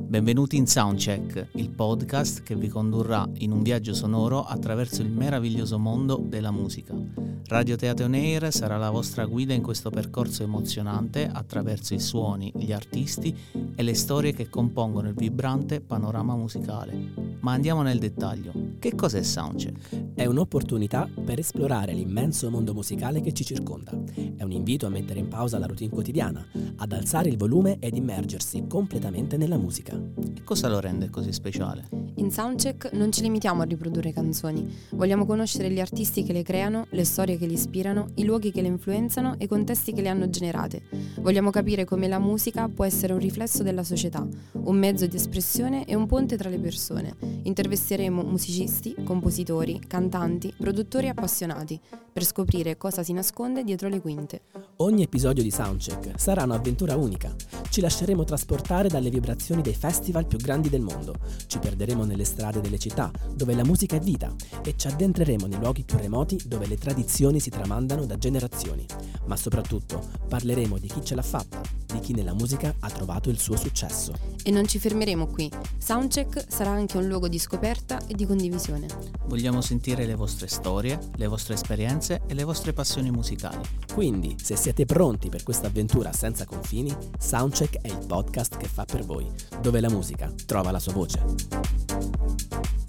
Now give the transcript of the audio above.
Benvenuti in Soundcheck, il podcast che vi condurrà in un viaggio sonoro attraverso il meraviglioso mondo della musica. Radio Teatro On Air sarà la vostra guida in questo percorso emozionante attraverso i suoni, gli artisti e le storie che compongono il vibrante panorama musicale. Ma andiamo nel dettaglio. Che cos'è Soundcheck? È un'opportunità per esplorare l'immenso mondo musicale che ci circonda. È un invito a mettere in pausa la routine quotidiana, ad alzare il volume ed immergersi completamente nella musica. E cosa lo rende così speciale? In Soundcheck non ci limitiamo a riprodurre canzoni, vogliamo conoscere gli artisti che le creano, le storie che li ispirano, i luoghi che le influenzano e i contesti che le hanno generate. Vogliamo capire come la musica può essere un riflesso della società, un mezzo di espressione e un ponte tra le persone. Intervisteremo musicisti, compositori, cantanti, produttori appassionati per scoprire cosa si nasconde dietro le quinte. Ogni episodio di Soundcheck sarà un'avventura unica. Ci lasceremo trasportare dalle vibrazioni dei festival più grandi del mondo. Ci perderemo nelle strade delle città, dove la musica è vita, e ci addentreremo nei luoghi più remoti dove le tradizioni si tramandano da generazioni. Ma soprattutto parleremo di chi ce l'ha fatta, di chi nella musica ha trovato il suo successo. E non ci fermeremo qui. Soundcheck sarà anche un luogo di scoperta e di condivisione. Vogliamo sentire le vostre storie, le vostre esperienze e le vostre passioni musicali. Quindi, se siete pronti per questa avventura senza confini, Soundcheck è il podcast che fa per voi, dove la musica trova la sua voce.